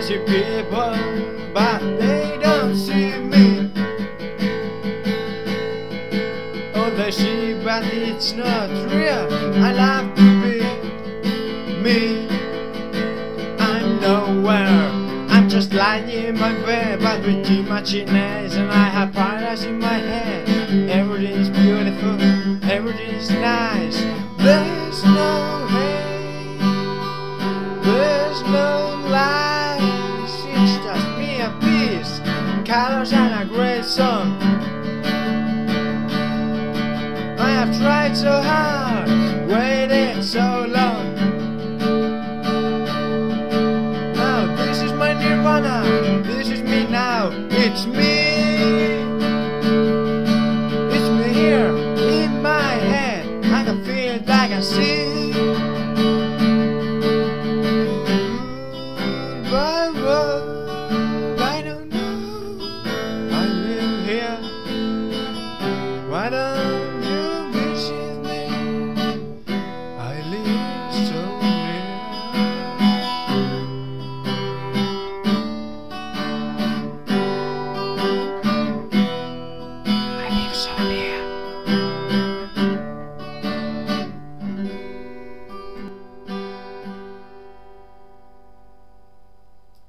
see people, but they don't see me. Oh, they see, but it's not real. I love to be me. I'm nowhere. I'm just lying in my bed, but with too much illness, and I have paradise in my head. Everything is beautiful, everything is nice. There's no hate, there's no lies. It's just me and peace, colors and a great song. I have tried so hard, waited so long.